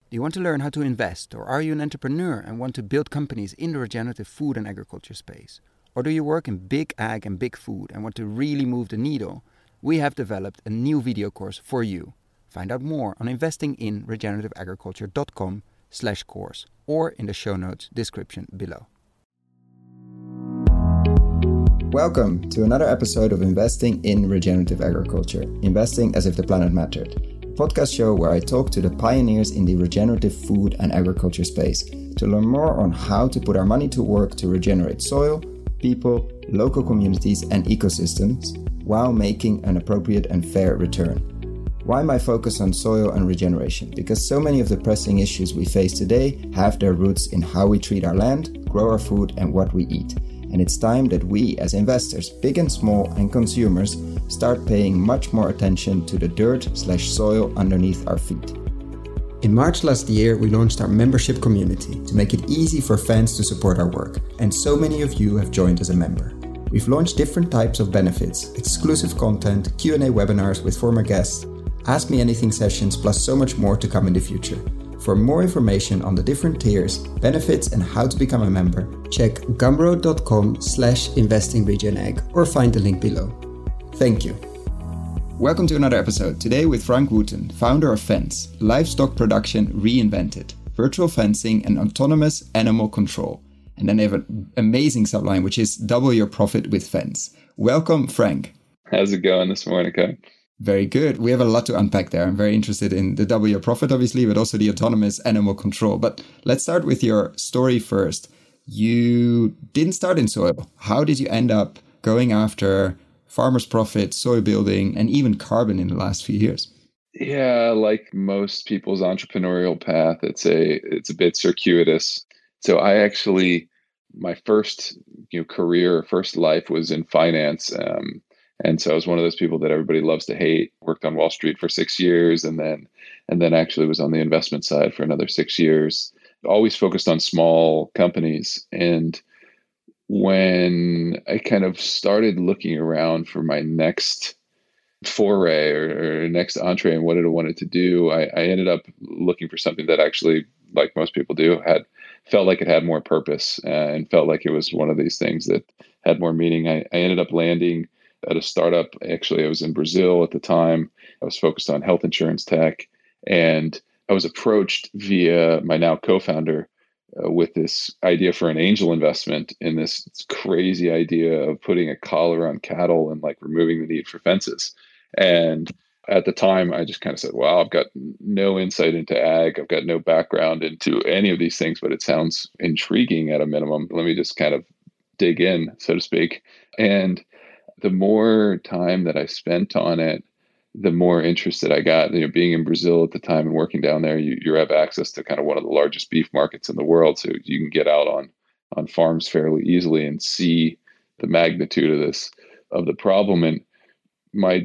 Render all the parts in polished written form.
Do you want to learn how to invest, or are you an entrepreneur and want to build companies in the regenerative food and agriculture space? Or do you work in big ag and big food and want to really move the needle? We have developed a new video course for you. Find out more on investinginregenerativeagriculture.com/course or in the show notes description below. Welcome to another episode of Investing in Regenerative Agriculture, investing as if the planet mattered. A podcast show where I talk to the pioneers in the regenerative food and agriculture space to learn more on how to put our money to work to regenerate soil, people, local communities and ecosystems while making an appropriate and fair return. Why my focus on soil and regeneration? Because so many of the pressing issues we face today have their roots in how we treat our land, grow our food and what we eat. And it's time that we as investors, big and small, and consumers start paying much more attention to the dirt/soil underneath our feet. In March last year, we launched our membership community to make it easy for fans to support our work, and so many of you have joined as a member. We've launched different types of benefits, exclusive content, Q&A webinars with former guests, Ask Me Anything sessions, plus so much more to come in the future. For more information on the different tiers, benefits and how to become a member, check gumroad.com/investingregenag or find the link below. Thank you. Welcome to another episode, today with Frank Wooten, founder of Fence, livestock production reinvented, virtual fencing and autonomous animal control. And then they have an amazing subline, which is double your profit with Fence. Welcome, Frank. How's it going this morning, Kai? Very good. We have a lot to unpack there. I'm very interested in the double your profit, obviously, but also the autonomous animal control. But let's start with your story first. You didn't start in soil. How did you end up going after farmer's profit, soil building, and even carbon in the last few years? Yeah, like most people's entrepreneurial path, it's a bit circuitous. So I actually, my first career, first life was in finance. And so I was one of those people that everybody loves to hate. Worked on Wall Street for 6 years and then actually was on the investment side for another 6 years. Always focused on small companies. And when I kind of started looking around for my next foray or next entree and what I wanted to do, I ended up looking for something that actually, like most people do, felt like it had more purpose and felt like it was one of these things that had more meaning. I ended up landing at a startup. Actually, I was in Brazil at the time. I was focused on health insurance tech, and I was approached via my now co-founder with this idea for an angel investment in this crazy idea of putting a collar on cattle and like removing the need for fences. And at the time, I just kind of said, wow, I've got no insight into ag. I've got no background into any of these things, but it sounds intriguing at a minimum. Let me just kind of dig in, so to speak. And the more time that I spent on it, the more interested I got. Being in Brazil at the time and working down there, you have access to kind of one of the largest beef markets in the world. So you can get out on farms fairly easily and see the magnitude of the problem. And my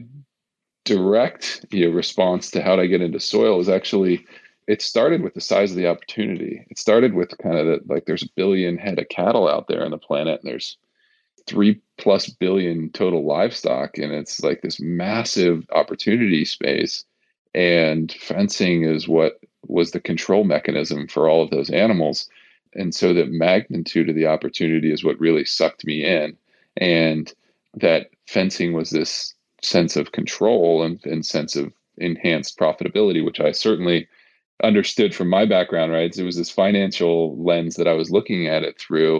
direct response to how to get into soil is actually, it started with the size of the opportunity. It started with kind of there's a billion head of cattle out there on the planet, and there's 3+ billion total livestock, and it's like this massive opportunity space. And fencing is what was the control mechanism for all of those animals. And so the magnitude of the opportunity is what really sucked me in. And that fencing was this sense of control and sense of enhanced profitability, which I certainly understood from my background, right? So it was this financial lens that I was looking at it through.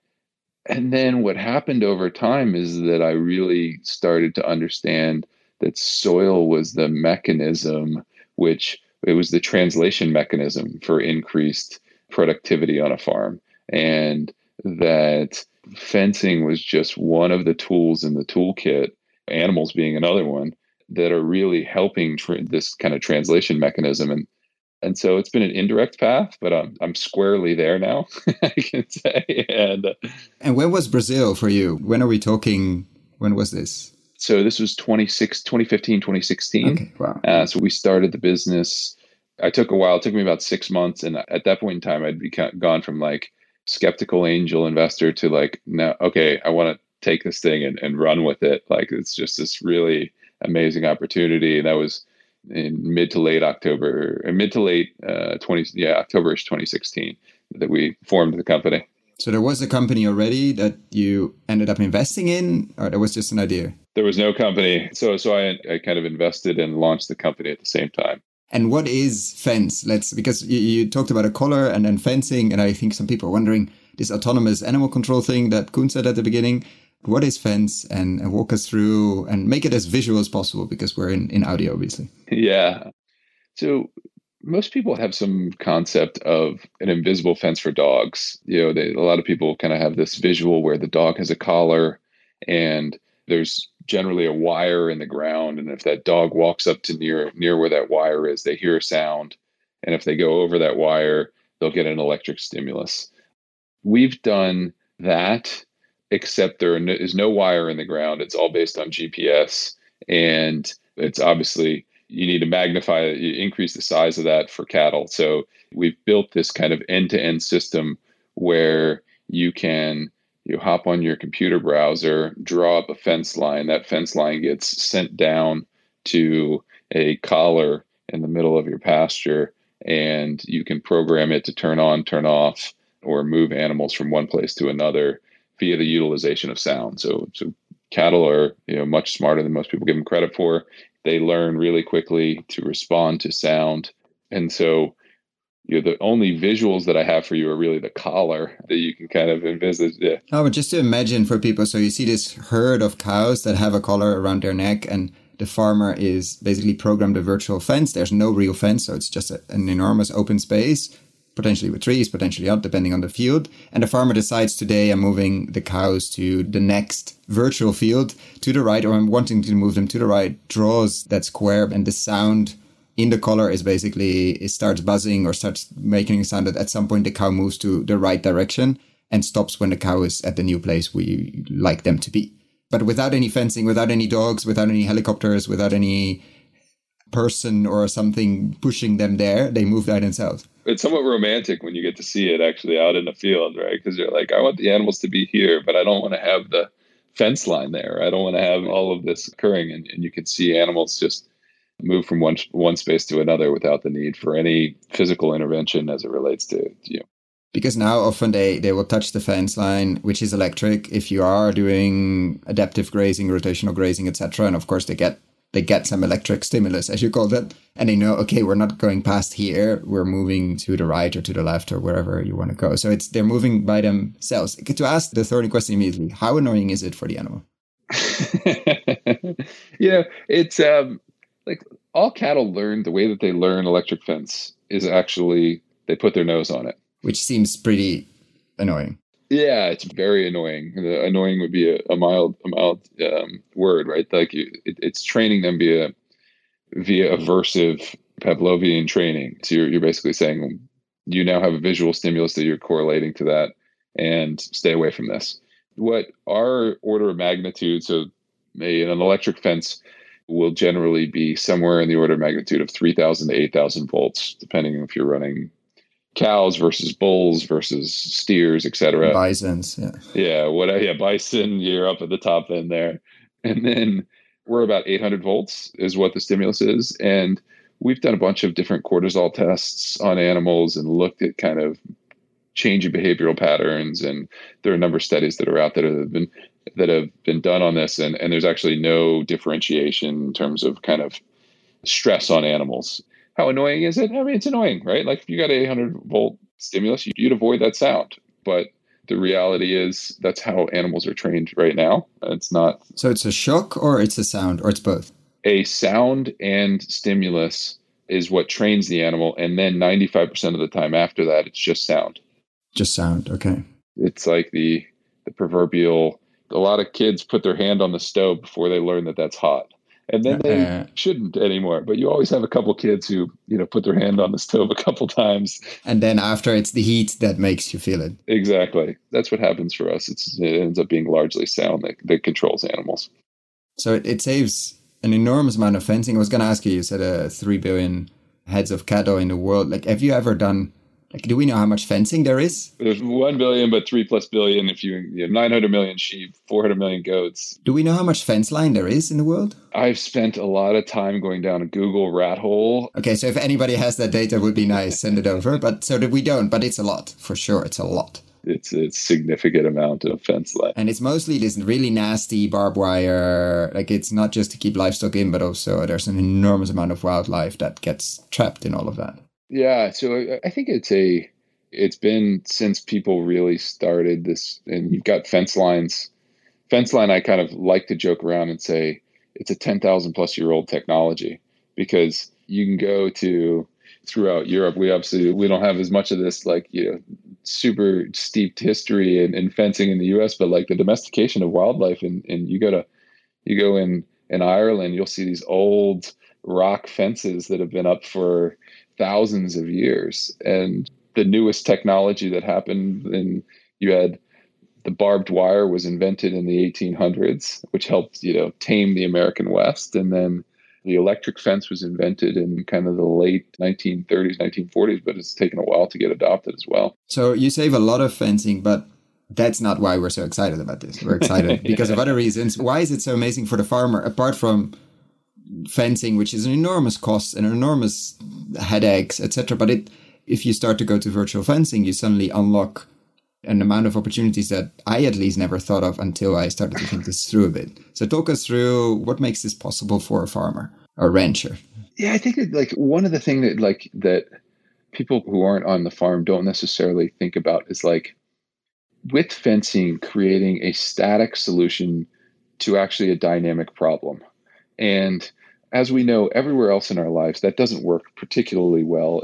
And then what happened over time is that I really started to understand that soil was the mechanism, which it was the translation mechanism for increased productivity on a farm. And that fencing was just one of the tools in the toolkit, animals being another one, that are really helping this kind of translation mechanism. And so it's been an indirect path, but I'm squarely there now, I can say. And when was Brazil for you? When are we talking? When was this? So this was 2015, 2016. Okay, wow. So we started the business. It took a while. It took me about 6 months. And at that point in time, I'd gone from like skeptical angel investor to like, no, okay, I want to take this thing and run with it. Like, it's just this really amazing opportunity. And that was in mid to late October, or mid to late October-ish 2016 that we formed the company. So there was a company already that you ended up investing in, or that was just an idea? There was no company. So I kind of invested and launched the company at the same time. And what is Fence? Because you talked about a collar and then fencing, and I think some people are wondering this autonomous animal control thing that Koen said at the beginning. What is Fence? And walk us through and make it as visual as possible, because we're in audio, obviously. Yeah. So most people have some concept of an invisible fence for dogs. A lot of people kind of have this visual where the dog has a collar and there's generally a wire in the ground. And if that dog walks up to near where that wire is, they hear a sound. And if they go over that wire, they'll get an electric stimulus. We've done that, except there is no wire in the ground. It's all based on GPS. And it's obviously, you need to increase the size of that for cattle. So we've built this kind of end-to-end system where you hop on your computer browser, draw up a fence line. That fence line gets sent down to a collar in the middle of your pasture, and you can program it to turn on, turn off, or move animals from one place to another via the utilization of sound. So cattle are much smarter than most people give them credit for. They learn really quickly to respond to sound. And so the only visuals that I have for you are really the collar that you can kind of envisage. Yeah. Oh, but just to imagine for people, so you see this herd of cows that have a collar around their neck, and the farmer is basically programmed a virtual fence. There's no real fence, so it's just an enormous open space, potentially with trees, potentially not, depending on the field. And the farmer decides, today I'm moving the cows to the next virtual field to the right, or I'm wanting to move them to the right, draws that square, and the sound in the collar is basically, it starts buzzing or starts making a sound that at some point the cow moves to the right direction and stops when the cow is at the new place where you like them to be. But without any fencing, without any dogs, without any helicopters, without any person or something pushing them there, they move by themselves. It's somewhat romantic when you get to see it actually out in the field, right? Because you're like, I want the animals to be here, but I don't want to have the fence line there. I don't want to have all of this occurring. And you can see animals just move from one space to another without the need for any physical intervention as it relates to you. Because now often they will touch the fence line, which is electric, if you are doing adaptive grazing, rotational grazing, etc. And of course they get some electric stimulus, as you call it, and they know, okay, we're not going past here, we're moving to the right or to the left or wherever you want to go. So they're moving by themselves. To ask the thorny question immediately, how annoying is it for the animal? It's like all cattle learn, the way that they learn electric fence is actually they put their nose on it. Which seems pretty annoying. Yeah, it's very annoying. Annoying would be a mild word, right? Like it's training them via aversive Pavlovian training. So you're basically saying you now have a visual stimulus that you're correlating to that, and stay away from this. What our order of magnitude, so an electric fence will generally be somewhere in the order of magnitude of 3,000 to 8,000 volts, depending if you're running cows versus bulls versus steers, etc. Bisons, yeah. Yeah, bison, you're up at the top end there. And then we're about 800 volts is what the stimulus is. And we've done a bunch of different cortisol tests on animals and looked at kind of changing behavioral patterns. And there are a number of studies that are out that have been done on this. And there's actually no differentiation in terms of kind of stress on animals. How annoying is it? I mean, it's annoying, right? Like if you got an 800 volt stimulus, you'd avoid that sound. But the reality is that's how animals are trained right now. It's not. So it's a shock or it's a sound or it's both? A sound and stimulus is what trains the animal. And then 95% of the time after that, it's just sound. Just sound. Okay. It's like the proverbial, a lot of kids put their hand on the stove before they learn that that's hot. And then they shouldn't anymore. But you always have a couple kids who, put their hand on the stove a couple times. And then after, it's the heat that makes you feel it. Exactly. That's what happens for us. It ends up being largely sound that controls animals. So it saves an enormous amount of fencing. I was going to ask you said 3 billion heads of cattle in the world. Like, have you ever done Like, do we know how much fencing there is? There's 1 billion, but 3+ billion if you have 900 million sheep, 400 million goats. Do we know how much fence line there is in the world? I've spent a lot of time going down a Google rat hole. Okay, so if anybody has that data, it would be nice, send it over. But so that we don't, but it's a lot, for sure, it's a lot. It's a significant amount of fence line. And it's mostly this really nasty barbed wire. Like, it's not just to keep livestock in, but also there's an enormous amount of wildlife that gets trapped in all of that. Yeah, so I think it's been since people really started this, and you've got fence lines. Fence line, I kind of like to joke around and say it's a 10,000 plus year old technology, because you can go to throughout Europe. We don't have as much of this, like, super steeped history in fencing in the US, but like the domestication of wildlife, and you go in Ireland, you'll see these old rock fences that have been up for thousands of years. And the newest technology that happened, and you had the barbed wire was invented in the 1800s, which helped, tame the American West. And then the electric fence was invented in kind of the late 1930s, 1940s, but it's taken a while to get adopted as well. So you save a lot of fencing, but that's not why we're so excited about this. We're excited because of other reasons. Why is it so amazing for the farmer, apart from fencing, which is an enormous cost and enormous headaches, etc.? But if you start to go to virtual fencing, you suddenly unlock an amount of opportunities that I at least never thought of until I started to think this through a bit. So talk us through what makes this possible for a farmer or rancher. Yeah, I think that one of the things that people who aren't on the farm don't necessarily think about is with fencing, creating a static solution to actually a dynamic problem. And as we know, everywhere else in our lives, that doesn't work particularly well.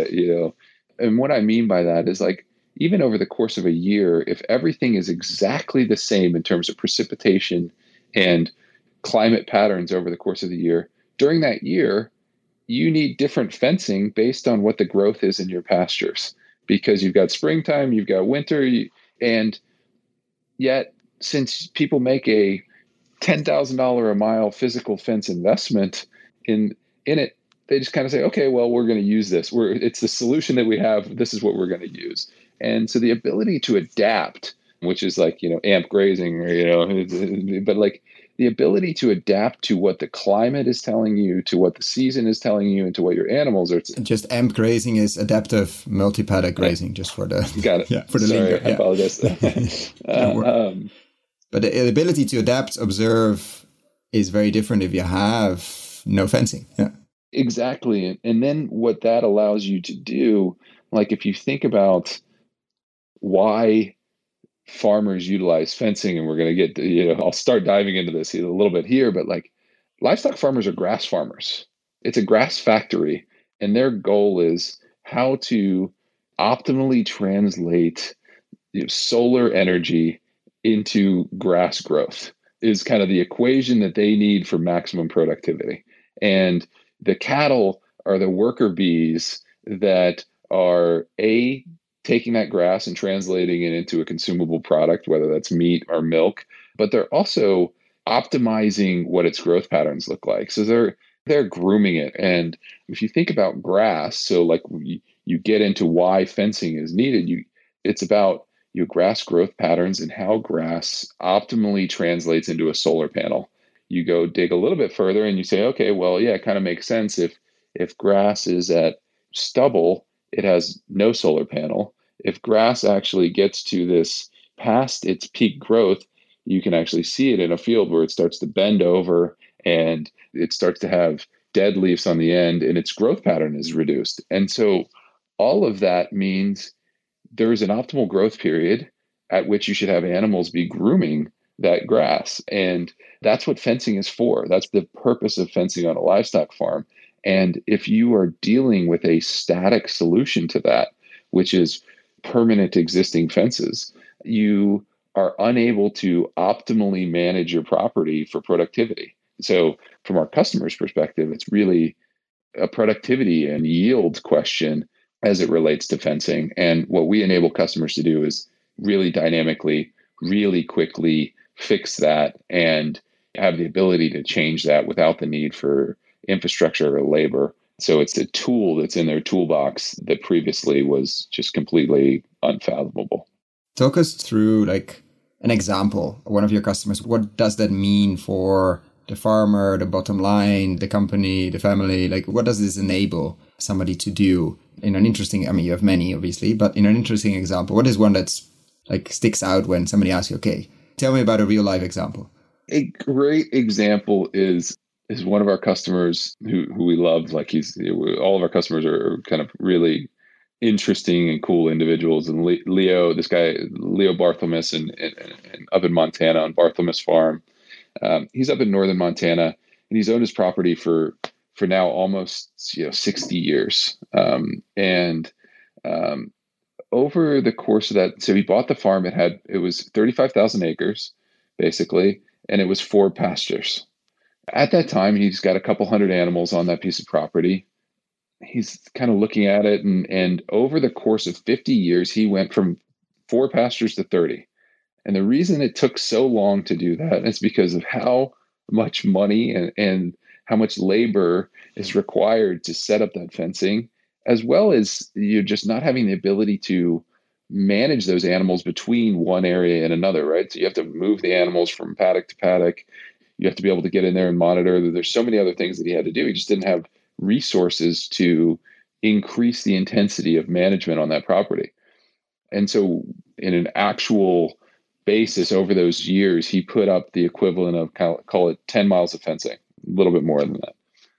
And what I mean by that is even over the course of a year, if everything is exactly the same in terms of precipitation and climate patterns over the course of the year, during that year, you need different fencing based on what the growth is in your pastures, because you've got springtime, you've got winter, and yet since people make a $10,000 a mile physical fence investment in it, they just kind of say, okay, well, we're going to use this. It's the solution that we have. This is what we're going to use. And so the ability to adapt, which is amp grazing, but the ability to adapt to what the climate is telling you, to what the season is telling you, and to what your animals are. Just amp grazing is adaptive multi-paddock grazing, just for the got it. Yeah, for the Sorry, lingo. I apologize. But the ability to adapt, observe is very different if you have no fencing. Yeah. Exactly. And then what that allows you to do, if you think about why farmers utilize fencing, and we're going to get, I'll start diving into this a little bit here, but livestock farmers are grass farmers. It's a grass factory, and their goal is how to optimally translate solar energy into grass growth is kind of the equation that they need for maximum productivity. And the cattle are the worker bees that are taking that grass and translating it into a consumable product, whether that's meat or milk, but they're also optimizing what its growth patterns look like. So they're grooming it. And if you think about grass, so you get into why fencing is needed, it's about your grass growth patterns and how grass optimally translates into a solar panel. You go dig a little bit further and you say, okay, well, yeah, it kind of makes sense. If grass is at stubble, it has no solar panel. If grass actually gets to this past its peak growth, you can actually see it in a field where it starts to bend over and it starts to have dead leaves on the end, and its growth pattern is reduced. And so all of that means there is an optimal growth period at which you should have animals be grooming that grass. And that's what fencing is for. That's the purpose of fencing on a livestock farm. And if you are dealing with a static solution to that, which is permanent existing fences, you are unable to optimally manage your property for productivity. So from our customers' perspective, it's really a productivity and yield question as it relates to fencing. And what we enable customers to do is really dynamically, really quickly fix that and have the ability to change that without the need for infrastructure or labor. So it's a tool that's in their toolbox that previously was just completely unfathomable. Talk us through like an example of one of your customers. What does that mean for the farmer, the bottom line, the company, the family? Like, what does this enable somebody to do in an interesting, I mean, you have many obviously, but in an interesting example, what is one that's like sticks out when somebody asks you, okay, tell me about a real life example? A great example is one of our customers who we love. Like all of our customers are kind of really interesting and cool individuals. And Leo, this guy, Leo Barthelmess, and up in Montana on Barthelmess Farm. He's up in northern Montana, and he's owned his property for now almost 60 years. And over the course of that, so he bought the farm. It was 35,000 acres, basically, and it was 4 pastures. At that time, he's got a couple hundred animals on that piece of property. He's kind of looking at it, and over the course of 50 years, he went from 4 pastures to 30. And the reason it took so long to do that is because of how much money and how much labor is required to set up that fencing, as well as you're just not having the ability to manage those animals between one area and another, right? So you have to move the animals from paddock to paddock. You have to be able to get in there and monitor. There's so many other things that he had to do. He just didn't have resources to increase the intensity of management on that property. And so in an actual basis over those years, he put up the equivalent of call it 10 miles of fencing, a little bit more than that.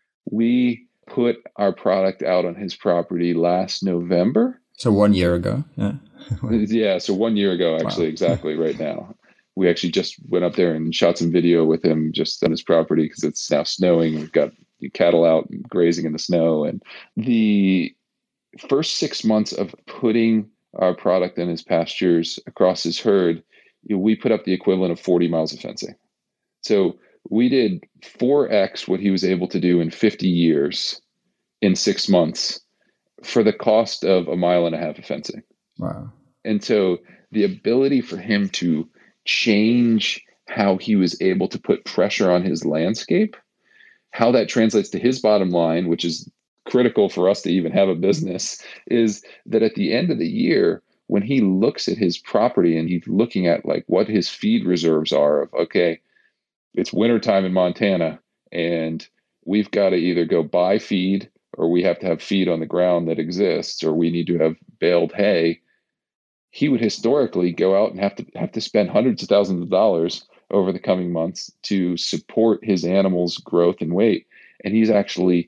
We put our product out on his property last November. So 1 year ago. Yeah. Yeah. So 1 year ago, actually, wow. Exactly right now. We actually just went up there and shot some video with him just on his property because it's now snowing. We've got cattle out grazing in the snow. And the first 6 months of putting our product in his pastures across his herd, we put up the equivalent of 40 miles of fencing. So we did 4x what he was able to do in 50 years in 6 months for the cost of 1.5 miles of fencing. Wow. And so the ability for him to change how he was able to put pressure on his landscape, how that translates to his bottom line, which is critical for us to even have a business, is that at the end of the year, when he looks at his property and he's looking at like what his feed reserves are of, okay, it's wintertime in Montana and we've got to either go buy feed or we have to have feed on the ground that exists, or we need to have baled hay. He would historically go out and have to spend hundreds of thousands of dollars over the coming months to support his animals' growth and weight. And he's actually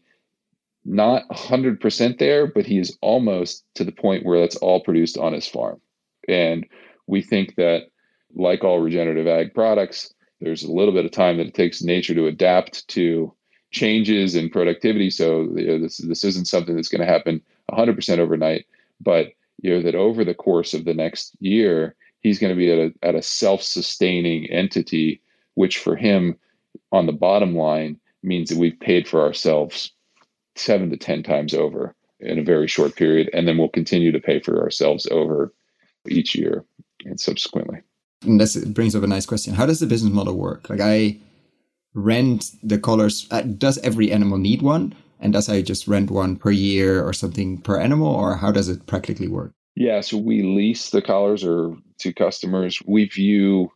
not 100% there, but he is almost to the point where that's all produced on his farm. And we think that, like all regenerative ag products, there's a little bit of time that it takes nature to adapt to changes in productivity. So this isn't something that's going to happen 100% overnight, but that over the course of the next year, he's going to be at a self-sustaining entity, which for him on the bottom line means that we've paid for ourselves 7 to 10 times over in a very short period. And then we'll continue to pay for ourselves over each year and subsequently. And this brings up a nice question. How does the business model work? Like, I rent the collars. Does every animal need one? And does I just rent one per year or something per animal? Or how does it practically work? Yeah, so we lease the collars or to customers. We view,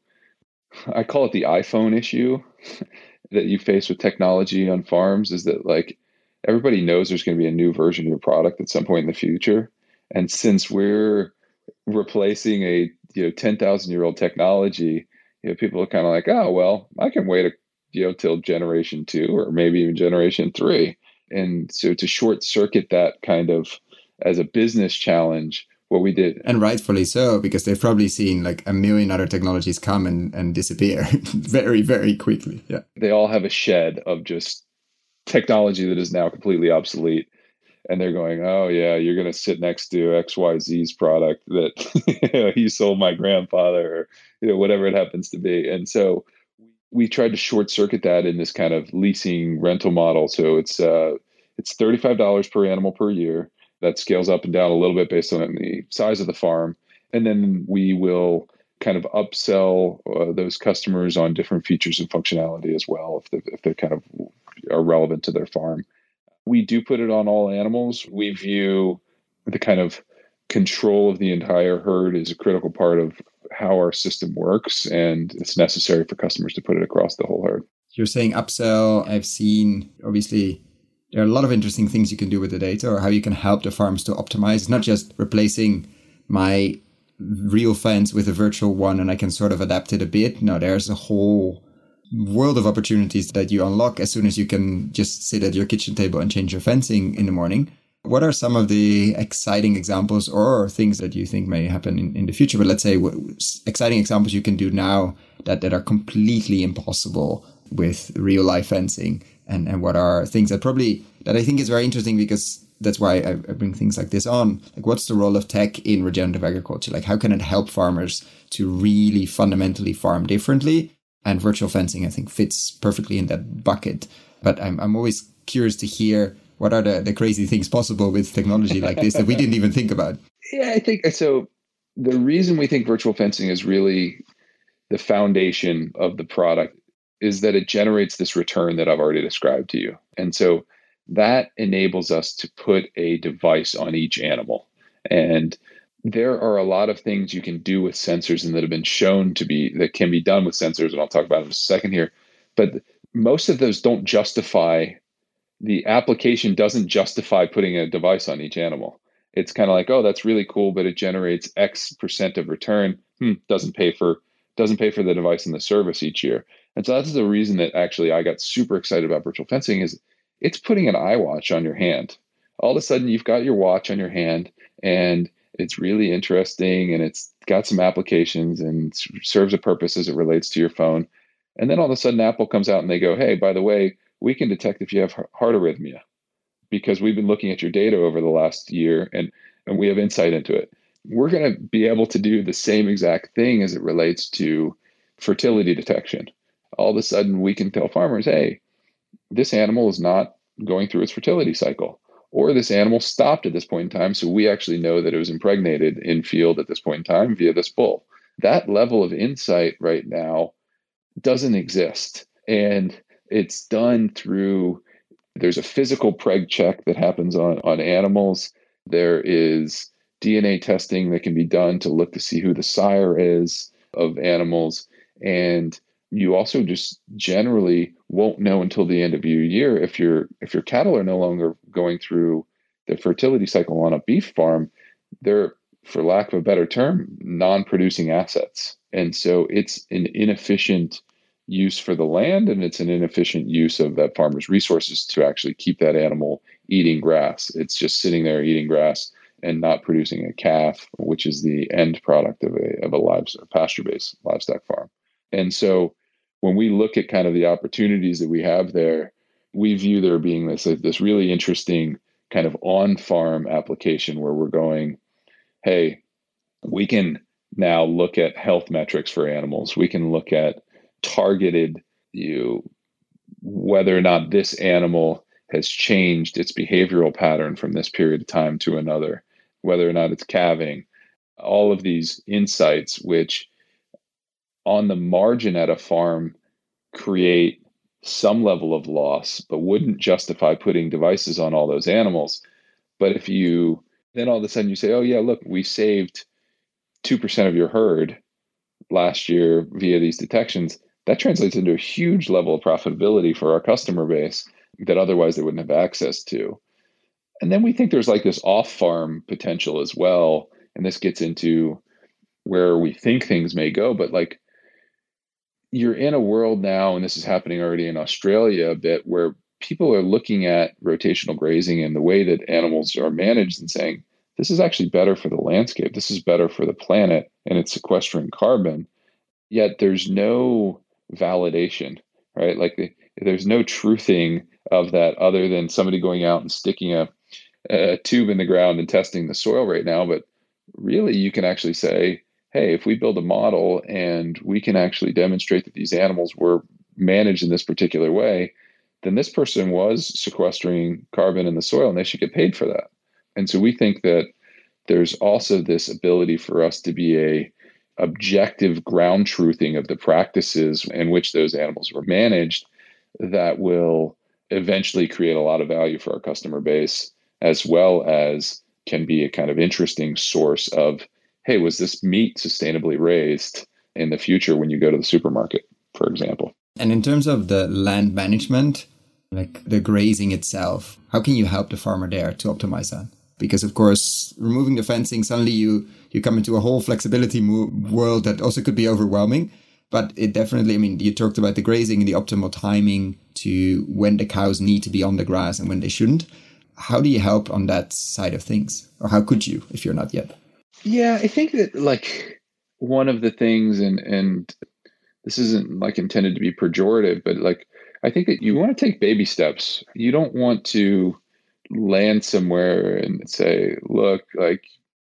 I call it the iPhone issue that you face with technology on farms, is that like everybody knows there's going to be a new version of your product at some point in the future. And since we're replacing a 10,000-year-old technology, people are kind of like, oh, well, I can wait till generation 2 or maybe even generation 3. And so to short circuit that kind of as a business challenge, what we did. And rightfully so, because they've probably seen like a million other technologies come and disappear very, very quickly. Yeah. They all have a shed of just technology that is now completely obsolete. And they're going, oh, yeah, you're going to sit next to XYZ's product that he sold my grandfather, or whatever it happens to be. And so we tried to short circuit that in this kind of leasing rental model. So it's $35 per animal per year. That scales up and down a little bit based on the size of the farm. And then we will kind of upsell those customers on different features and functionality as well, if they kind of are relevant to their farm. We do put it on all animals. We view the kind of control of the entire herd as a critical part of how our system works, and it's necessary for customers to put it across the whole herd. You're saying upsell. I've seen, obviously, there are a lot of interesting things you can do with the data, or how you can help the farms to optimize. It's not just replacing my real fence with a virtual one and I can sort of adapt it a bit. No, there's a whole world of opportunities that you unlock as soon as you can just sit at your kitchen table and change your fencing in the morning. What are some of the exciting examples or things that you think may happen in the future? But let's say exciting examples you can do now that are completely impossible with real life fencing, and what are things that I think is very interesting, because that's why I bring things like this on. Like, what's the role of tech in regenerative agriculture? Like, how can it help farmers to really fundamentally farm differently? And virtual fencing, I think, fits perfectly in that bucket. But I'm always curious to hear what are the crazy things possible with technology like this that we didn't even think about. Yeah, I think so. The reason we think virtual fencing is really the foundation of the product is that it generates this return that I've already described to you. And so that enables us to put a device on each animal. And there are a lot of things you can do with sensors and that have been shown to be, that can be done with sensors. And I'll talk about it in a second here. But most of those don't justify, the application doesn't justify putting a device on each animal. It's kind of like, oh, that's really cool, but it generates X percent of return. Doesn't pay for the device and the service each year. And so that's the reason that actually I got super excited about virtual fencing, is it's putting an iWatch on your hand. All of a sudden you've got your watch on your hand, and it's really interesting, and it's got some applications and serves a purpose as it relates to your phone. And then all of a sudden Apple comes out and they go, hey, by the way, we can detect if you have heart arrhythmia because we've been looking at your data over the last year, and we have insight into it. We're going to be able to do the same exact thing as it relates to fertility detection. All of a sudden we can tell farmers, hey, this animal is not going through its fertility cycle, or this animal stopped at this point in time, so we actually know that it was impregnated in field at this point in time via this bull. That level of insight right now doesn't exist. And it's done through, there's a physical preg check that happens on animals. There is DNA testing that can be done to look to see who the sire is of animals. And you also just generally won't know until the end of your year if your cattle are no longer going through the fertility cycle on a beef farm. They're, for lack of a better term, non-producing assets. And so it's an inefficient use for the land, and it's an inefficient use of that farmer's resources to actually keep that animal eating grass. It's just sitting there eating grass and not producing a calf, which is the end product of a pasture-based livestock farm. And so when we look at kind of the opportunities that we have there, we view there being this really interesting kind of on-farm application where we're going, hey, we can now look at health metrics for animals. We can look at targeted whether or not this animal has changed its behavioral pattern from this period of time to another, whether or not it's calving, all of these insights, which on the margin at a farm create some level of loss, but wouldn't justify putting devices on all those animals. But if you then all of a sudden you say, oh yeah, look, we saved 2% of your herd last year via these detections, that translates into a huge level of profitability for our customer base that otherwise they wouldn't have access to. And then we think there's like this off-farm potential as well. And this gets into where we think things may go. But like, you're in a world now, and this is happening already in Australia a bit, where people are looking at rotational grazing and the way that animals are managed and saying, this is actually better for the landscape. This is better for the planet, and it's sequestering carbon. Yet there's no validation, right? Like there's no truthing of that other than somebody going out and sticking a tube in the ground and testing the soil right now. But really, you can actually say, hey, if we build a model and we can actually demonstrate that these animals were managed in this particular way, then this person was sequestering carbon in the soil and they should get paid for that. And so we think that there's also this ability for us to be a objective ground truthing of the practices in which those animals were managed that will eventually create a lot of value for our customer base, as well as can be a kind of interesting source of, hey, was this meat sustainably raised in the future when you go to the supermarket, for example? And in terms of the land management, like the grazing itself, how can you help the farmer there to optimize that? Because of course, removing the fencing, suddenly you come into a whole flexibility world that also could be overwhelming. But it definitely, I mean, you talked about the grazing and the optimal timing to when the cows need to be on the grass and when they shouldn't. How do you help on that side of things? Or how could you if you're not yet? Yeah, I think that like one of the things, and this isn't like intended to be pejorative, but like I think that you want to take baby steps. You don't want to land somewhere and say, look, like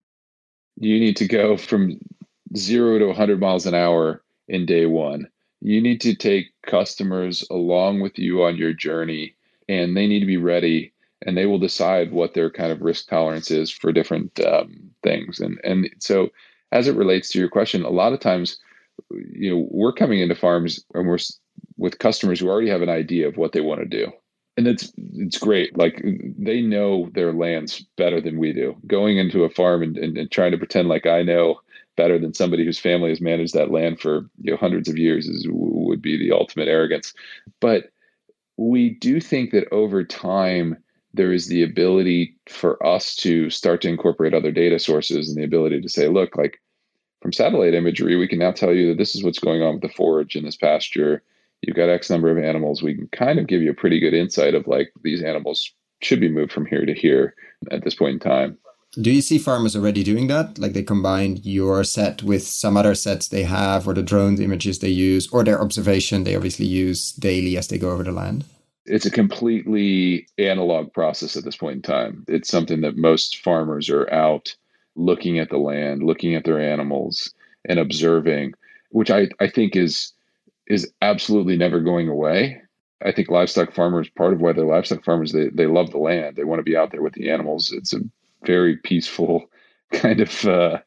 you need to go from 0 to 100 miles an hour in day one. You need to take customers along with you on your journey, and they need to be ready, and they will decide what their kind of risk tolerance is for different things. And so, as it relates to your question, a lot of times, we're coming into farms and we're with customers who already have an idea of what they want to do, and it's great. Like they know their lands better than we do. Going into a farm and trying to pretend like I know better than somebody whose family has managed that land for hundreds of years would be the ultimate arrogance. But we do think that over time there is the ability for us to start to incorporate other data sources and the ability to say, look, like from satellite imagery, we can now tell you that this is what's going on with the forage in this pasture. You've got X number of animals. We can kind of give you a pretty good insight of like these animals should be moved from here to here at this point in time. Do you see farmers already doing that? Like they combine your set with some other sets they have, or the drone images they use, or their observation they obviously use daily as they go over the land? It's a completely analog process at this point in time. It's something that most farmers are out looking at the land, looking at their animals and observing, which I think is absolutely never going away. I think livestock farmers, part of why they're livestock farmers, they love the land. They want to be out there with the animals. It's a very peaceful kind of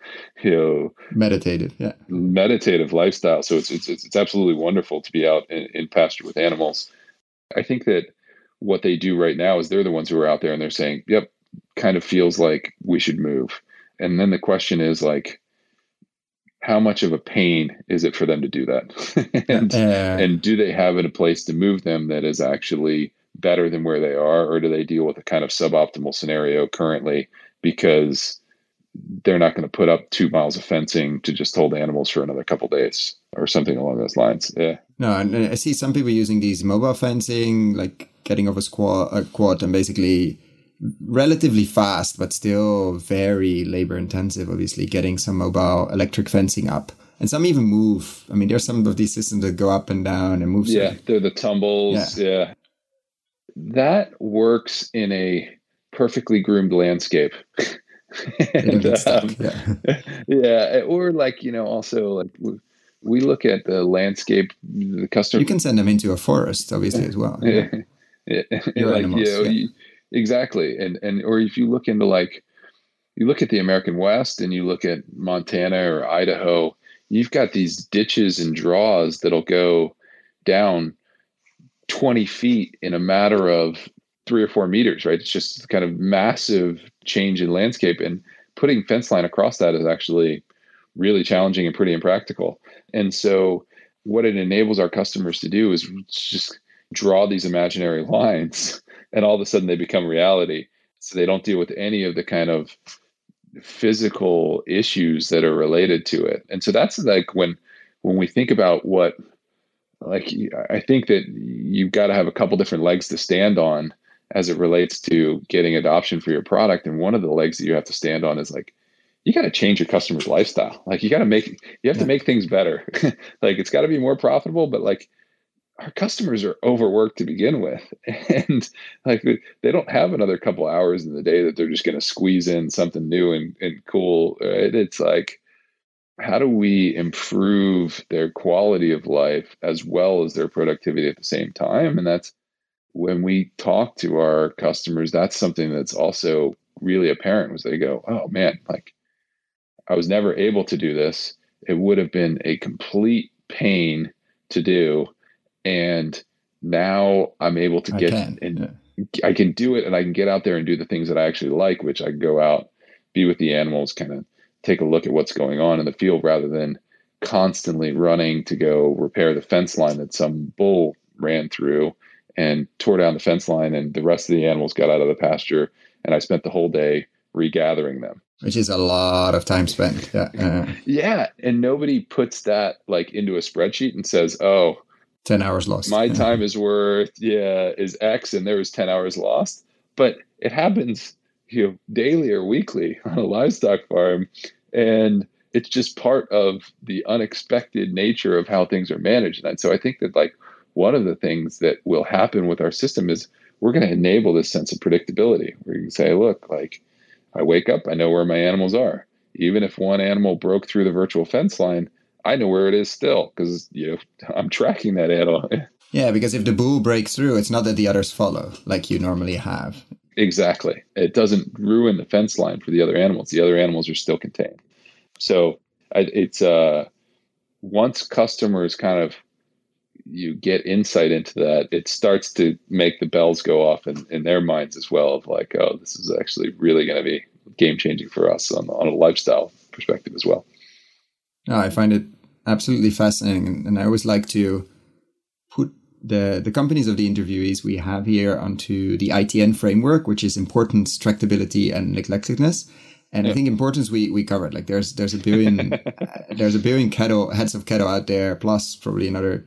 meditative lifestyle. So it's absolutely wonderful to be out in pasture with animals. I think that what they do right now is they're the ones who are out there and they're saying, yep, kind of feels like we should move. And then the question is like, how much of a pain is it for them to do that? and do they have a place to move them that is actually better than where they are? Or do they deal with a kind of suboptimal scenario currently because they're not going to put up 2 miles of fencing to just hold animals for another couple of days or something along those lines? Yeah. No, and I see some people using these mobile fencing, like getting over a quad and basically relatively fast, but still very labor intensive, obviously, getting some mobile electric fencing up. And some even move. I mean, there's some of these systems that go up and down and move. Yeah, they're the tumbles. Yeah. That works in a perfectly groomed landscape. And, yeah. Or like, also like we look at the landscape, the customer. You can send them into a forest, obviously, as well. Yeah. Your like, animals, exactly. And or if you look into like, you look at the American West and you look at Montana or Idaho, you've got these ditches and draws that'll go down 20 feet in a matter of 3 or 4 meters, right? It's just kind of massive change in landscape, and putting fence line across that is actually really challenging and pretty impractical. And so what it enables our customers to do is just draw these imaginary lines, and all of a sudden they become reality. So they don't deal with any of the kind of physical issues that are related to it. And so that's like when we think about what, like, I think that you've got to have a couple different legs to stand on as it relates to getting adoption for your product. And one of the legs that you have to stand on is like, you got to change your customer's lifestyle. Like you have to make things better. Like it's got to be more profitable, but like our customers are overworked to begin with. And like they don't have another couple hours in the day that they're just going to squeeze in something new and cool. Right? It's like, how do we improve their quality of life as well as their productivity at the same time? And that's when we talk to our customers, that's something that's also really apparent, was they go, oh man, like I was never able to do this. It would have been a complete pain to do. And now I'm able to I get can. and Yeah. I can do it, and I can get out there and do the things that I actually like, which I can go out, be with the animals, kind of take a look at what's going on in the field rather than constantly running to go repair the fence line that some bull ran through and tore down the fence line, and the rest of the animals got out of the pasture, and I spent the whole day regathering them. Which is a lot of time spent. Yeah. Yeah, and nobody puts that like into a spreadsheet and says, "Oh, 10 hours lost. my time is worth is X and there was 10 hours lost." But it happens, daily or weekly on a livestock farm, and it's just part of the unexpected nature of how things are managed. And so I think that like one of the things that will happen with our system is we're going to enable this sense of predictability where you can say, look, like I wake up, I know where my animals are. Even if one animal broke through the virtual fence line, I know where it is still because I'm tracking that animal. Yeah, because if the bull breaks through, it's not that the others follow like you normally have. Exactly. It doesn't ruin the fence line for the other animals. The other animals are still contained. So it's once customers kind of you get insight into that, it starts to make the bells go off in their minds as well of like, oh, this is actually really going to be game changing for us on a lifestyle perspective as well. No, I find it absolutely fascinating. And I always like to put the companies of the interviewees we have here onto the ITN framework, which is importance, tractability, and neglectedness. And I think importance we covered. Like there's a billion there's a billion heads of cattle out there, plus probably another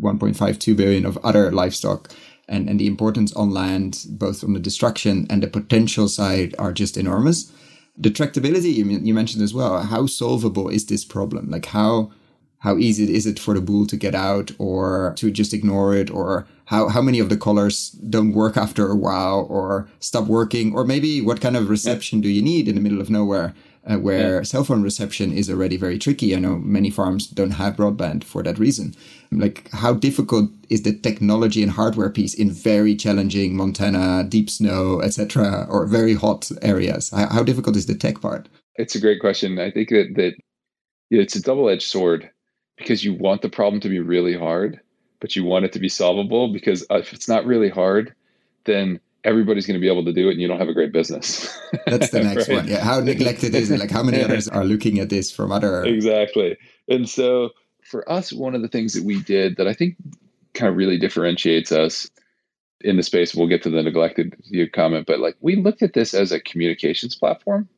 1.52 billion of other livestock. And the importance on land, both on the destruction and the potential side, are just enormous. The tractability you mentioned as well. How solvable is this problem? Like how easy is it for the bull to get out or to just ignore it? Or how many of the collars don't work after a while or stop working? Or maybe what kind of reception do you need in the middle of nowhere where cell phone reception is already very tricky? I know many farms don't have broadband for that reason. Like how difficult is the technology and hardware piece in very challenging Montana, deep snow, etc., or very hot areas? How difficult is the tech part? It's a great question. I think that it's a double-edged sword because you want the problem to be really hard, but you want it to be solvable because if it's not really hard, then everybody's going to be able to do it and you don't have a great business. That's the next Right? one. Yeah. How neglected is it? Like how many others are looking at this from other... Exactly. And so for us, one of the things that we did that I think kind of really differentiates us in the space, we'll get to the neglected comment, but like we looked at this as a communications platform,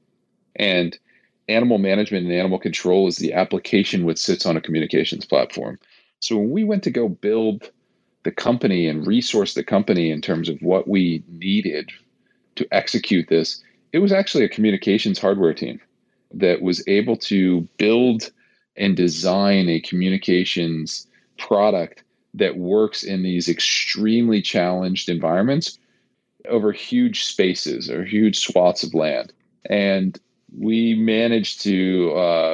and animal management and animal control is the application which sits on a communications platform. So when we went to go build the company and resource the company in terms of what we needed to execute this, it was actually a communications hardware team that was able to build and design a communications product that works in these extremely challenged environments over huge spaces or huge swaths of land. And we managed to,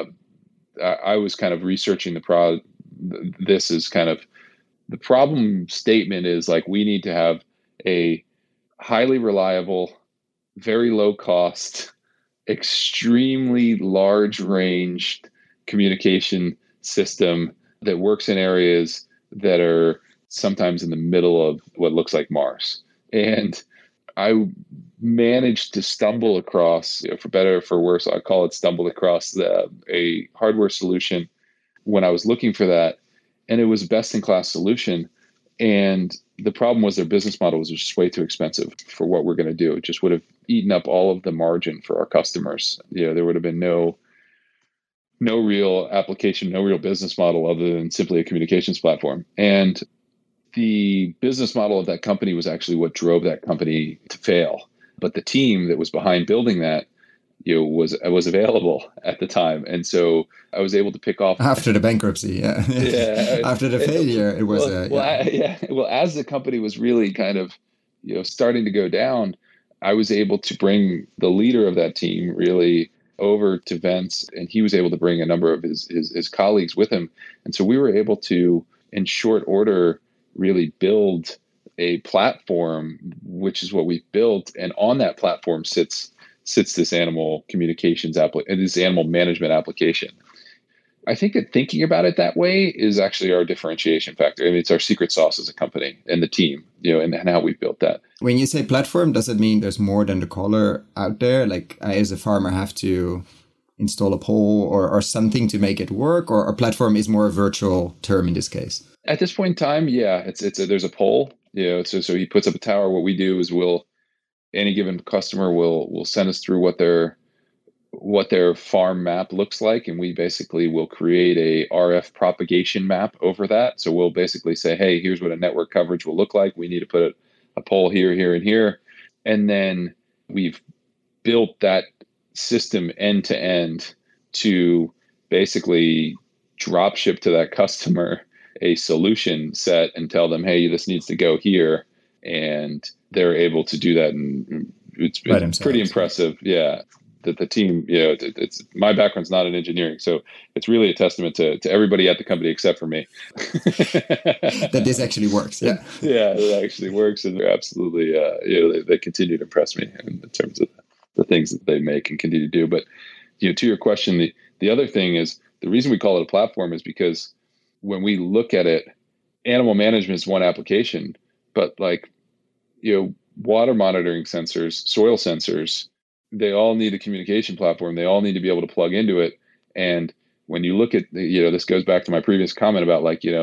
I was kind of researching this is kind of the problem statement is like, we need to have a highly reliable, very low cost, extremely large ranged communication system that works in areas that are sometimes in the middle of what looks like Mars. And I managed to stumble across, for better or for worse, I call it stumbled across a hardware solution when I was looking for that. And it was a best in class solution. And the problem was their business model was just way too expensive for what we're going to do. It just would have eaten up all of the margin for our customers. There would have been no real application, no real business model other than simply a communications platform. And the business model of that company was actually what drove that company to fail. But the team that was behind building that, was available at the time, and so I was able to pick off after the bankruptcy. Yeah. After the failure, it was well, as the company was really kind of starting to go down, I was able to bring the leader of that team really over to Vence, and he was able to bring a number of his colleagues with him, and so we were able to, in short order, really build a platform, which is what we've built, and on that platform sits this animal communications this animal management application. I think that thinking about it that way is actually our differentiation factor. I mean, it's our secret sauce as a company and the team, and how we built that. When you say platform, does it mean there's more than the collar out there? Like I, as a farmer, have to install a pole or something to make it work, or a platform is more a virtual term in this case? At this point in time, yeah, there's a pole, so he puts up a tower. What we do is any given customer will send us through what their farm map looks like, and we basically will create a RF propagation map over that. So we'll basically say, hey, here's what a network coverage will look like. We need to put a pole here, here, and here. And then we've built that system end to end to basically drop ship to that customer a solution set and tell them, hey, this needs to go here. And they're able to do that. And it's pretty impressive. Yeah. That the team, it's my background's not in engineering, so it's really a testament to everybody at the company except for me. That this actually works. Yeah, it actually works, and they're absolutely, they continue to impress me in terms of the things that they make and continue to do. But to your question, the other thing is the reason we call it a platform is because when we look at it, animal management is one application, but water monitoring sensors, soil sensors, they all need a communication platform. They all need to be able to plug into it. And when you look at, this goes back to my previous comment about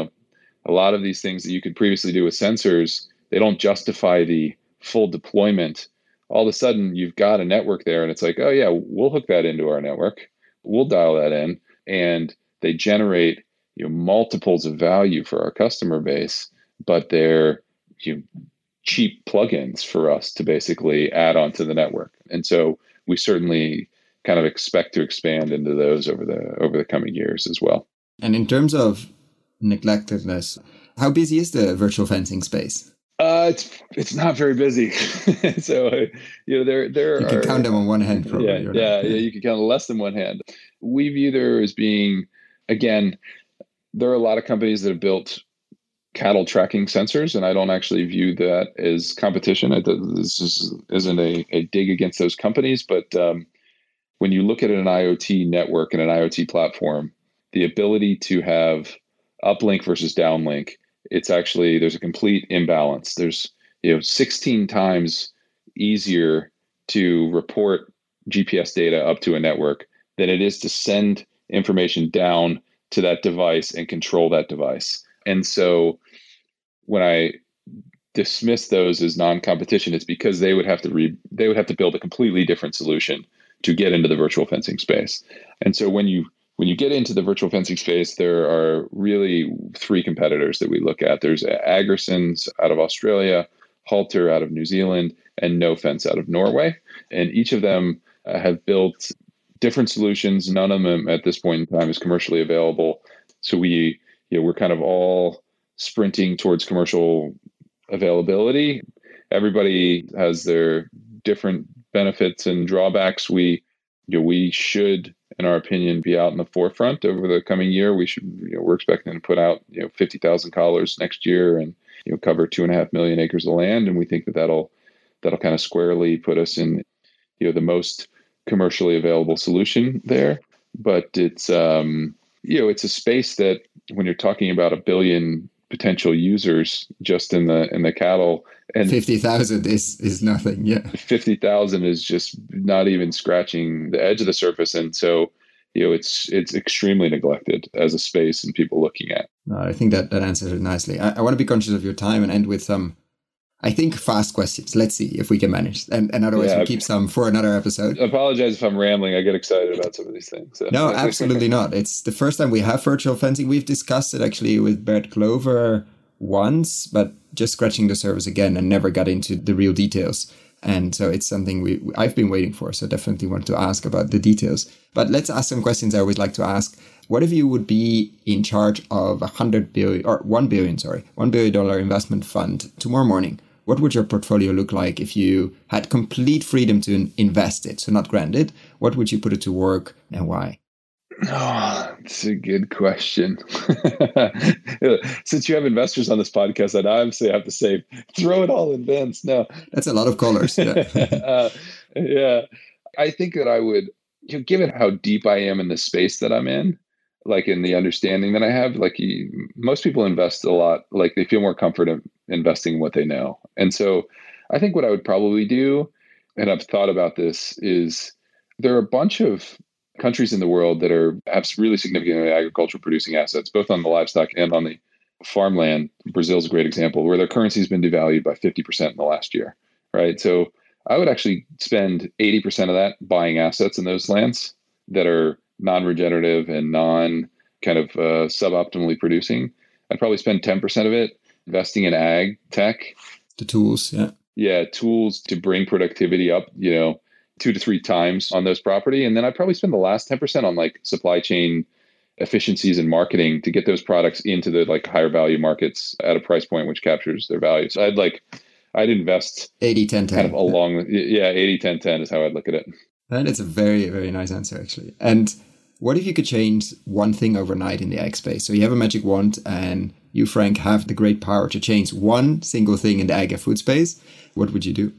a lot of these things that you could previously do with sensors, they don't justify the full deployment. All of a sudden you've got a network there and it's like, oh yeah, we'll hook that into our network. We'll dial that in, and they generate, multiples of value for our customer base, but they're, cheap plugins for us to basically add onto the network. And so we certainly kind of expect to expand into those over the coming years as well. And in terms of neglectedness, how busy is the virtual fencing space? It's not very busy. So there you can count them on one hand. Probably, yeah. You can count less than one hand. We view there as being, again, there are a lot of companies that have built cattle tracking sensors, and I don't actually view that as competition. This isn't a dig against those companies, but when you look at an IoT network and an IoT platform, the ability to have uplink versus downlink, there's a complete imbalance. There's 16 times easier to report GPS data up to a network than it is to send information down to that device and control that device. And so when I dismiss those as non-competition, it's because they would have to build a completely different solution to get into the virtual fencing space. And so when you get into the virtual fencing space, there are really three competitors that we look at. There's Agrosens out of Australia, Halter out of New Zealand, and No Fence out of Norway. And each of them have built different solutions. None of them at this point in time is commercially available. So we're kind of all sprinting towards commercial availability. Everybody has their different benefits and drawbacks. We should, in our opinion, be out in the forefront over the coming year. We're expecting to put out 50,000 collars next year and cover 2.5 million acres of land, and we think that'll kind of squarely put us in the most commercially available solution there. But it's it's a space that when you're talking about 1 billion potential users just in the cattle, and 50,000 is nothing. Yeah, 50,000 is just not even scratching the edge of the surface, and so it's extremely neglected as a space and people looking at. No, I think that answers it nicely. I want to be conscious of your time and end with some, I think, fast questions. Let's see if we can manage. And otherwise, we'll keep some for another episode. I apologize if I'm rambling. I get excited about some of these things. So. No, absolutely not. It's the first time we have virtual fencing. We've discussed it actually with Bert Glover once, but just scratching the surface again and never got into the real details. And so it's something I've been waiting for. So definitely want to ask about the details. But let's ask some questions I always like to ask. What if you would be in charge of $1 billion investment fund tomorrow morning? What would your portfolio look like if you had complete freedom to invest it? So not granted. What would you put it to work and why? Oh, that's a good question. Since you have investors on this podcast, I obviously have to say, throw it all in Vince. No, that's a lot of callers. Yeah. Yeah. I think that I would, given how deep I am in the space that I'm in, like in the understanding that I have, like most people invest a lot, like they feel more comfort in investing in what they know. And so I think what I would probably do, and I've thought about this, is there are a bunch of countries in the world that have really significant agricultural producing assets, both on the livestock and on the farmland. Brazil's a great example where their currency has been devalued by 50% in the last year, right? So I would actually spend 80% of that buying assets in those lands that are non-regenerative and non kind of suboptimally producing. I'd probably spend 10% of it investing in ag tech. The tools, yeah. Yeah, tools to bring productivity up, 2 to 3 times on those property. And then I'd probably spend the last 10% on like supply chain efficiencies and marketing to get those products into the like higher value markets at a price point which captures their value. So I'd invest 80-10-10. Kind of along, 80-10-10 is how I'd look at it. That is a very, very nice answer, actually. And what if you could change one thing overnight in the ag space? So you have a magic wand and you, Frank, have the great power to change one single thing in the ag and food space. What would you do?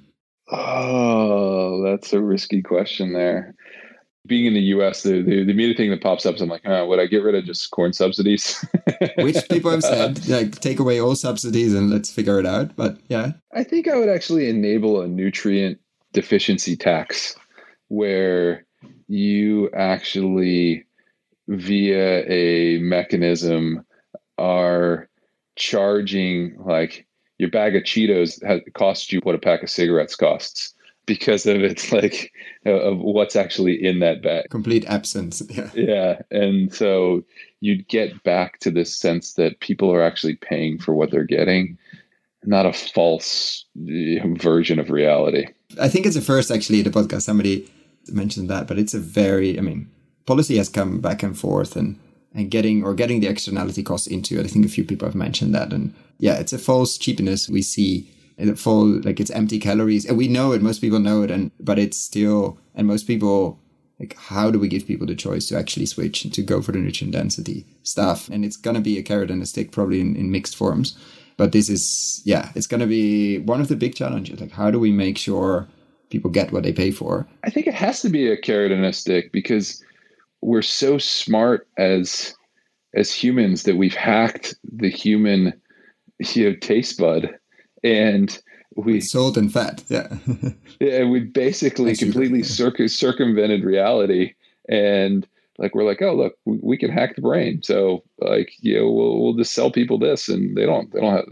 Oh, that's a risky question there. Being in the US, the immediate thing that pops up is I'm like, would I get rid of just corn subsidies? Which people have said, like, take away all subsidies and let's figure it out. But yeah. I think I would actually enable a nutrient deficiency tax where you actually, via a mechanism, are charging like your bag of Cheetos costs you what a pack of cigarettes costs because of it's like of what's actually in that bag. Complete absence. Yeah. Yeah. And so you'd get back to this sense that people are actually paying for what they're getting, not a false version of reality. I think it's the first, actually, in the podcast, somebody mentioned that, but it's policy has come back and forth and getting the externality costs into it. I think a few people have mentioned that. And yeah, it's a false cheapness we see. It's empty calories. And we know it, most people know it, but it's still, and most people, like, how do we give people the choice to actually switch and to go for the nutrient density stuff? And it's going to be a carrot and a stick, probably in mixed forms. But this is, it's going to be one of the big challenges. Like, how do we make sure people get what they pay for? I think it has to be a carrot and a stick because we're so smart as humans that we've hacked the human, taste bud, and we salt and fat. Yeah. And we basically completely circumvented reality. And like, we're like, oh, look, we can hack the brain. So like, we'll just sell people this, and they don't have,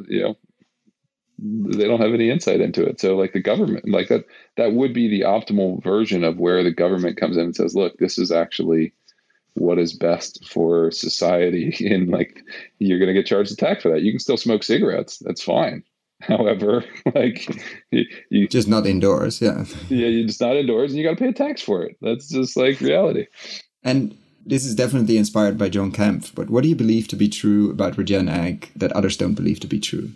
they don't have any insight into it. So like the government, like that would be the optimal version of where the government comes in and says, look, this is actually what is best for society. And like, you're going to get charged a tax for that. You can still smoke cigarettes. That's fine. However, like you just not indoors. Yeah. Yeah. You're just not indoors and you got to pay a tax for it. That's just like reality. And this is definitely inspired by John Kempf, but what do you believe to be true about regen ag that others don't believe to be true?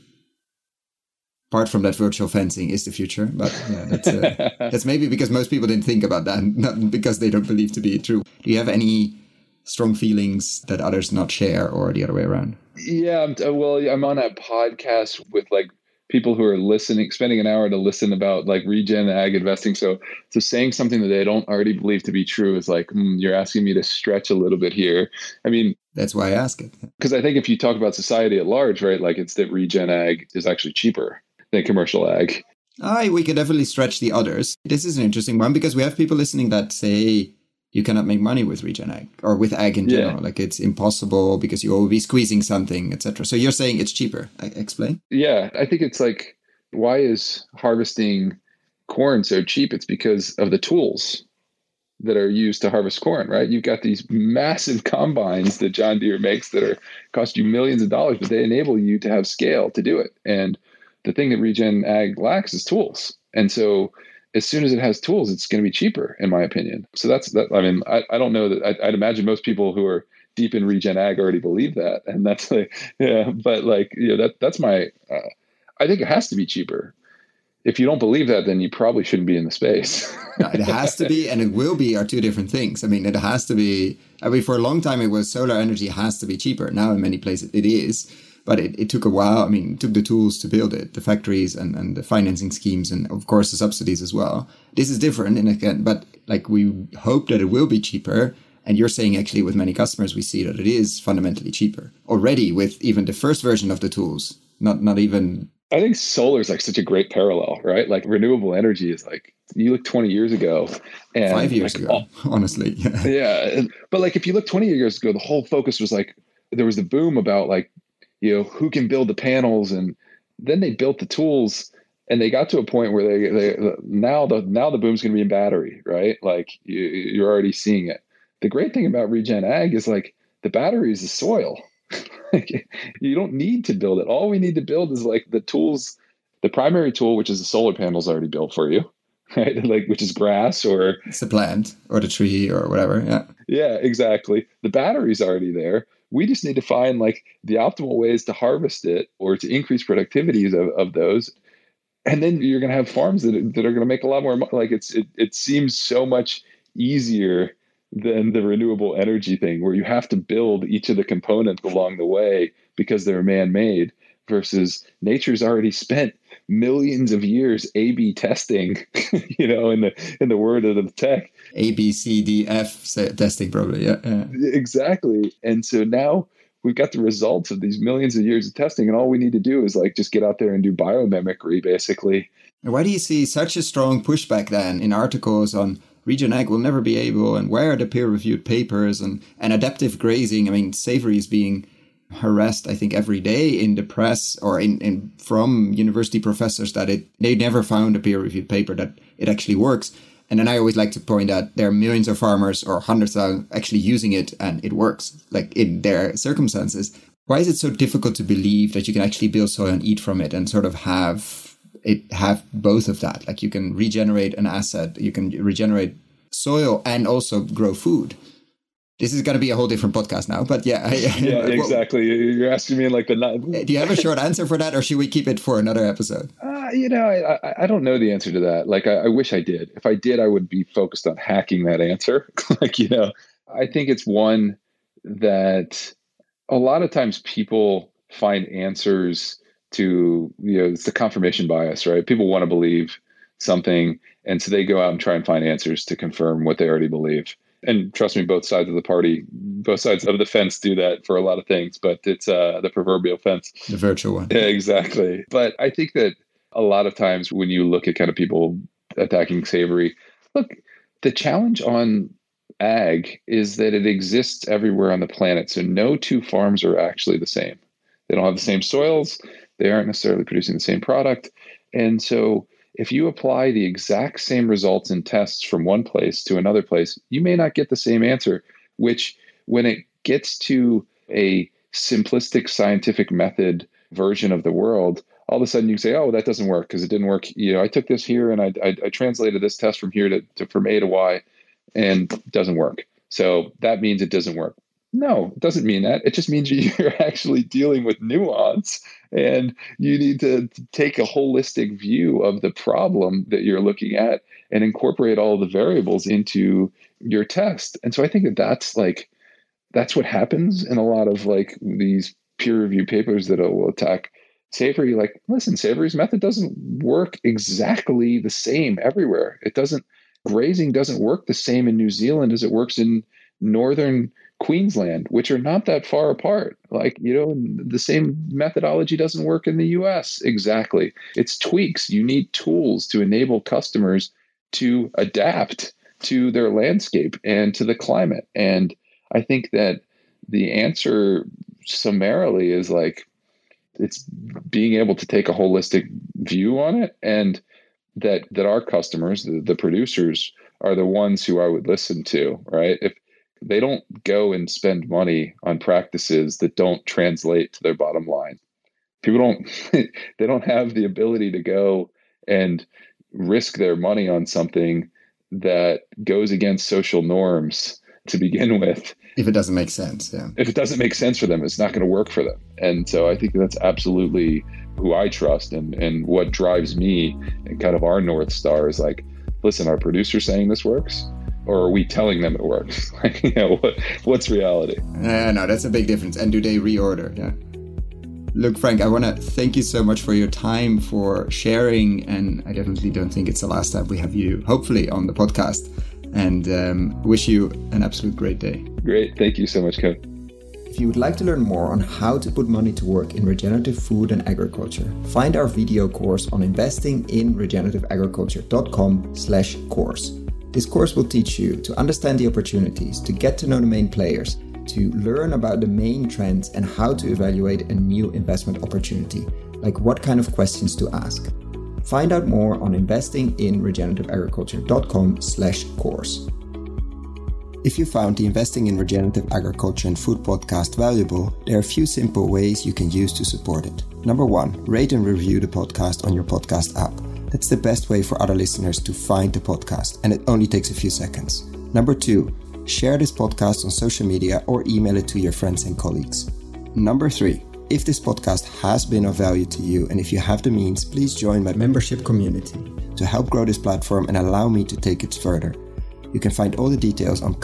Apart from that virtual fencing is the future, but yeah, that's maybe because most people didn't think about that, not because they don't believe to be true. Do you have any strong feelings that others not share, or the other way around? Yeah, I'm on a podcast with like people who are listening, spending an hour to listen about like regen ag investing. So saying something that they don't already believe to be true is like, you're asking me to stretch a little bit here. I mean, that's why I ask it. Because I think if you talk about society at large, right, like it's that regen ag is actually cheaper than commercial ag. We could definitely stretch the others. This is an interesting one because we have people listening that say you cannot make money with regen ag or with ag in general. Like it's impossible because you will be squeezing something, etc. So you're saying it's cheaper. Explain. Yeah, I think it's like, why is harvesting corn so cheap? It's because of the tools that are used to harvest corn, right? You've got these massive combines that John Deere makes that cost you millions of dollars, but they enable you to have scale to do it. And the thing that regen ag lacks is tools. And so as soon as it has tools, it's going to be cheaper, in my opinion. So that's that. I mean, I don't know that I'd imagine most people who are deep in regen ag already believe that. And that's like, but like, that's my, I think it has to be cheaper. If you don't believe that, then you probably shouldn't be in the space. No, it has to be, and it will be, are two different things. I mean, it has to be, for a long time it was solar energy has to be cheaper. Now in many places it is. But it took a while. I mean, it took the tools to build it, the factories and the financing schemes, and of course the subsidies as well. This is different, and again, but like we hope that it will be cheaper. And you're saying actually with many customers, we see that it is fundamentally cheaper already with even the first version of the tools, not even. I think solar is like such a great parallel, right? Like renewable energy is like, you look 20 years ago and 5 years like, ago, honestly. Yeah. But like, if you look 20 years ago, the whole focus was like, there was the boom about like, who can build the panels, and then they built the tools, and they got to a point where now the boom's going to be in battery, right? Like you're already seeing it. The great thing about regen ag is like the battery is the soil. You don't need to build it. All we need to build is like the tools. The primary tool, which is the solar panels, already built for you, right? Like, which is grass or it's the plant or the tree or whatever. Yeah, exactly. The battery's already there. We just need to find like the optimal ways to harvest it or to increase productivities of those. And then you're going to have farms that are going to make a lot more money. Like it seems so much easier than the renewable energy thing, where you have to build each of the components along the way because they're man-made, versus nature's already spent millions of years A/B testing, in the word of the tech. ABCDF testing, probably. Yeah. Exactly. And so now we've got the results of these millions of years of testing, and all we need to do is like just get out there and do biomimicry, basically. Why do you see such a strong pushback then in articles on regen ag will never be able, and where are the peer-reviewed papers, and adaptive grazing? I mean, savory is being harassed, I think, every day in the press or in from university professors that they never found a peer-reviewed paper that it actually works. And then I always like to point out there are millions of farmers or hundreds of thousands actually using it, and it works, like in their circumstances. Why is it so difficult to believe that you can actually build soil and eat from it and sort of have both of that? Like you can regenerate an asset, you can regenerate soil and also grow food. This is going to be a whole different podcast now, but yeah. Yeah, exactly. You're asking me in like do you have a short answer for that, or should we keep it for another episode? I don't know the answer to that. Like, I wish I did. If I did, I would be focused on hacking that answer. I think it's one that a lot of times people find answers to, it's the confirmation bias, right? People want to believe something, and so they go out and try and find answers to confirm what they already believe. And trust me, both sides of the fence do that for a lot of things, but it's the proverbial fence. The virtual one. Yeah, exactly. But I think that a lot of times when you look at kind of people attacking savory, look, the challenge on ag is that it exists everywhere on the planet. So no two farms are actually the same. They don't have the same soils. They aren't necessarily producing the same product. And so if you apply the exact same results and tests from one place to another place, you may not get the same answer, which when it gets to a simplistic scientific method version of the world, all of a sudden you say, oh, that doesn't work because it didn't work. I took this here and I translated this test from here from A to Y, and it doesn't work. So that means it doesn't work. No, it doesn't mean that. It just means you're actually dealing with nuance, and you need to take a holistic view of the problem that you're looking at and incorporate all the variables into your test. And so I think that's what happens in a lot of like these peer review papers that will attack savory. Like, listen, savory's method doesn't work exactly the same everywhere. Grazing doesn't work the same in New Zealand as it works in northern Queensland, which are not that far apart. Like, the same methodology doesn't work in the US. Exactly. It's tweaks. You need tools to enable customers to adapt to their landscape and to the climate. And I think that the answer summarily is like, it's being able to take a holistic view on it, and that our customers, the producers, are the ones who I would listen to, right? If they don't go and spend money on practices that don't translate to their bottom line. People they don't have the ability to go and risk their money on something that goes against social norms to begin with. If it doesn't make sense, yeah. If it doesn't make sense for them, it's not going to work for them. And so I think that's absolutely who I trust, and what drives me, and kind of our North Star is like, listen, are producers saying this works? Or are we telling them it works? What's reality? No, that's a big difference. And do they reorder? Yeah. Look, Frank, I want to thank you so much for your time, for sharing. And I definitely don't think it's the last time we have you, hopefully, on the podcast. and wish you an absolute great day. Great. Thank you so much, Kevin. If you would like to learn more on how to put money to work in regenerative food and agriculture, find our video course on investinginregenerativeagriculture.com/course. This course will teach you to understand the opportunities, to get to know the main players, to learn about the main trends and how to evaluate a new investment opportunity, like what kind of questions to ask. Find out more on investinginregenerativeagriculture.com/course. If you found the Investing in Regenerative Agriculture and Food podcast valuable, there are a few simple ways you can use to support it. Number 1, rate and review the podcast on your podcast app. That's the best way for other listeners to find the podcast, and it only takes a few seconds. Number 2, share this podcast on social media or email it to your friends and colleagues. Number 3, if this podcast has been of value to you and if you have the means, please join my membership community to help grow this platform and allow me to take it further. You can find all the details on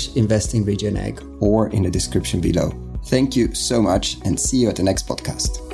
gumroad.com/investingregenag or in the description below. Thank you so much and see you at the next podcast.